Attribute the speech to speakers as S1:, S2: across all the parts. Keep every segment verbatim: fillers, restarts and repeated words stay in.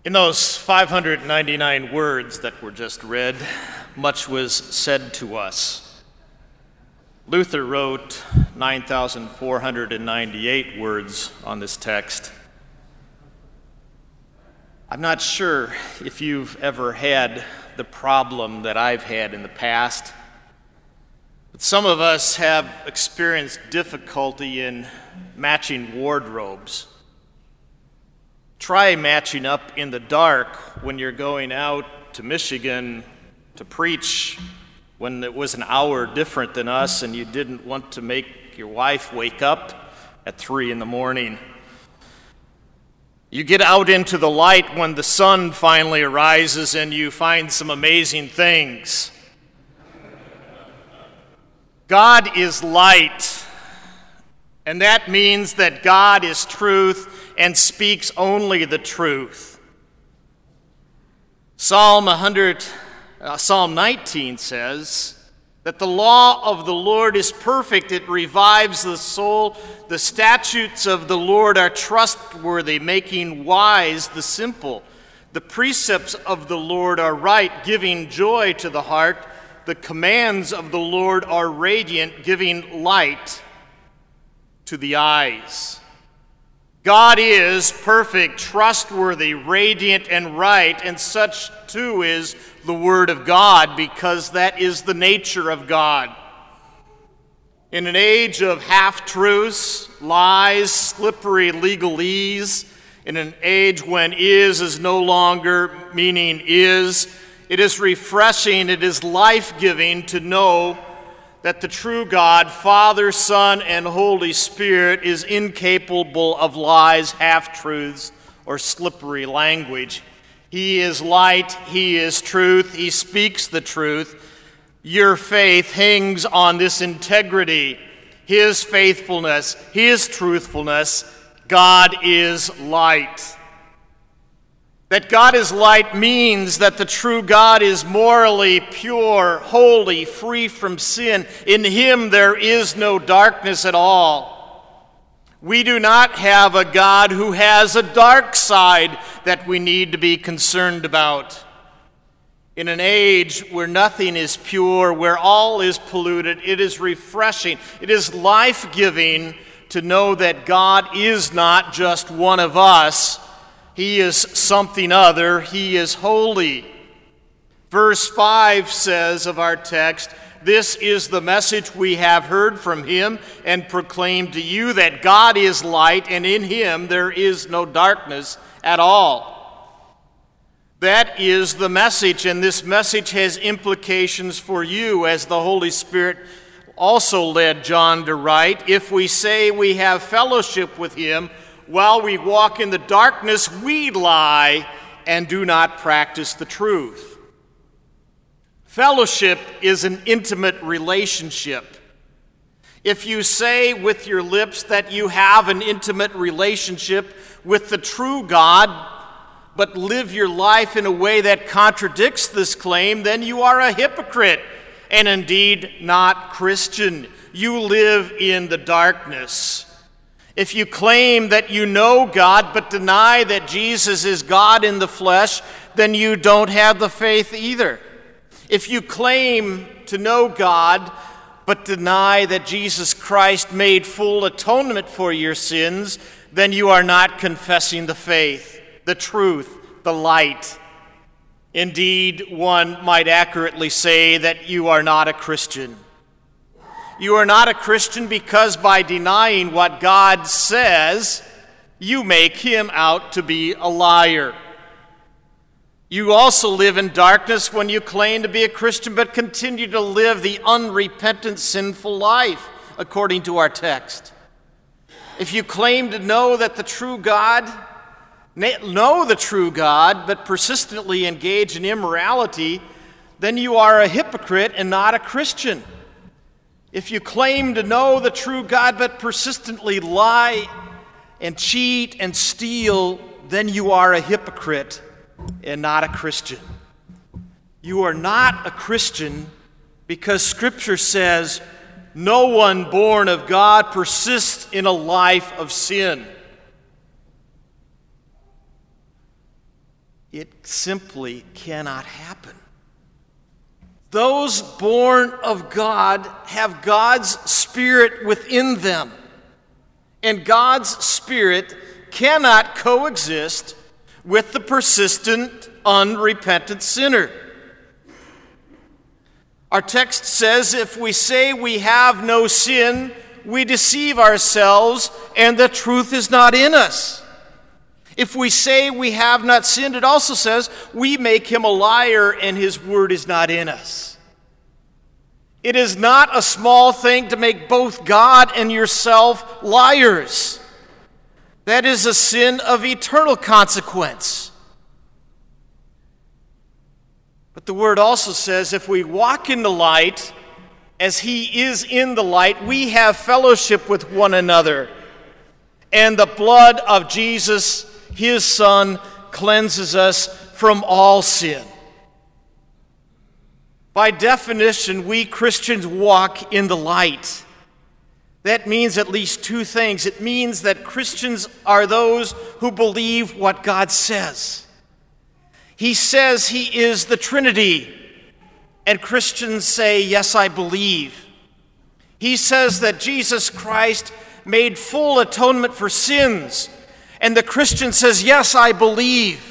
S1: In those five hundred ninety-nine words that were just read, much was said to us. Luther wrote nine thousand four hundred ninety-eight words on this text. I'm not sure if you've ever had the problem that I've had in the past, but some of us have experienced difficulty in matching wardrobes. Try matching up in the dark when you're going out to Michigan to preach when it was an hour different than us and you didn't want to make your wife wake up at three in the morning. You get out into the light when the sun finally arises and you find some amazing things. God is light, and that means that God is truth and speaks only the truth. Psalm one hundred, uh, Psalm nineteen says that the law of the Lord is perfect, it revives the soul. The statutes of the Lord are trustworthy, making wise the simple. The precepts of the Lord are right, giving joy to the heart. The commands of the Lord are radiant, giving light to the eyes. God is perfect, trustworthy, radiant, and right, and such too is the Word of God, because that is the nature of God. In an age of half-truths, lies, slippery legalese, in an age when is is no longer meaning is, it is refreshing, it is life-giving to know that the true God, Father, Son, and Holy Spirit, is incapable of lies, half-truths, or slippery language. He is light, He is truth, He speaks the truth. Your faith hangs on this integrity, His faithfulness, His truthfulness. God is light. That God is light means that the true God is morally pure, holy, free from sin. In Him there is no darkness at all. We do not have a God who has a dark side that we need to be concerned about. In an age where nothing is pure, where all is polluted, it is refreshing, it is life-giving to know that God is not just one of us. He is something other. He is holy. Verse five says of our text, "This is the message we have heard from Him and proclaimed to you, that God is light, and in Him there is no darkness at all." That is the message, and this message has implications for you, as the Holy Spirit also led John to write. If we say we have fellowship with Him, while we walk in the darkness, we lie and do not practice the truth. Fellowship is an intimate relationship. If you say with your lips that you have an intimate relationship with the true God, but live your life in a way that contradicts this claim, then you are a hypocrite and indeed not Christian. You live in the darkness. If you claim that you know God but deny that Jesus is God in the flesh, then you don't have the faith either. If you claim to know God but deny that Jesus Christ made full atonement for your sins, then you are not confessing the faith, the truth, the light. Indeed, one might accurately say that you are not a Christian. You are not a Christian because by denying what God says, you make Him out to be a liar. You also live in darkness when you claim to be a Christian but continue to live the unrepentant, sinful life, according to our text. If you claim to know that the true God, know the true God, but persistently engage in immorality, then you are a hypocrite and not a Christian. If you claim to know the true God but persistently lie and cheat and steal, then you are a hypocrite and not a Christian. You are not a Christian because Scripture says no one born of God persists in a life of sin. It simply cannot happen. Those born of God have God's Spirit within them, and God's Spirit cannot coexist with the persistent, unrepentant sinner. Our text says, if we say we have no sin, we deceive ourselves, and the truth is not in us. If we say we have not sinned, it also says we make him a liar and his word is not in us. It is not a small thing to make both God and yourself liars. That is a sin of eternal consequence. But the word also says if we walk in the light, as he is in the light, we have fellowship with one another. And the blood of Jesus, his Son, cleanses us from all sin. By definition, we Christians walk in the light. That means at least two things. It means that Christians are those who believe what God says. He says he is the Trinity, and Christians say, yes, I believe. He says that Jesus Christ made full atonement for sins, and the Christian says, yes, I believe.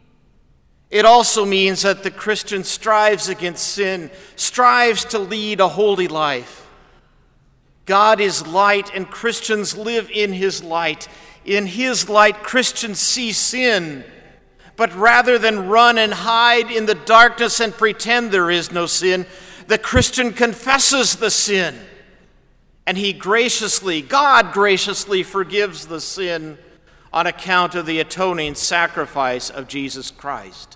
S1: It also means that the Christian strives against sin, strives to lead a holy life. God is light, and Christians live in his light. In his light, Christians see sin, but rather than run and hide in the darkness and pretend there is no sin, the Christian confesses the sin, and he graciously, God graciously forgives the sin on account of the atoning sacrifice of Jesus Christ.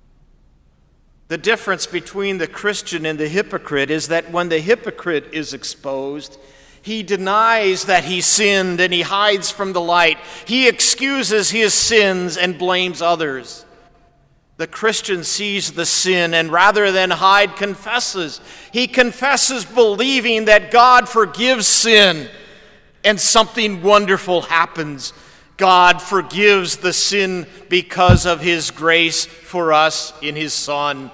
S1: The difference between the Christian and the hypocrite is that when the hypocrite is exposed, he denies that he sinned and he hides from the light. He excuses his sins and blames others. The Christian sees the sin and rather than hide, confesses. He confesses believing that God forgives sin, and something wonderful happens. God forgives the sin because of his grace for us in his Son.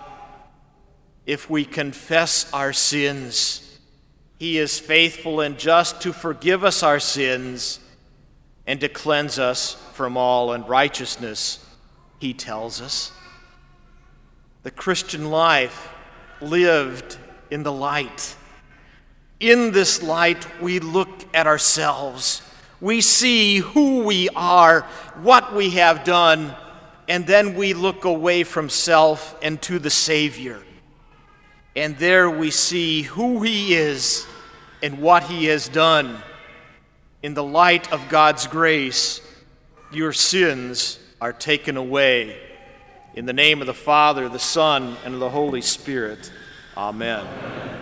S1: If we confess our sins, he is faithful and just to forgive us our sins and to cleanse us from all unrighteousness, he tells us. The Christian life lived in the light. In this light, we look at ourselves. We see who we are, what we have done, and then we look away from self and to the Savior. And there we see who he is and what he has done. In the light of God's grace, your sins are taken away. In the name of the Father, the Son, and of the Holy Spirit. Amen.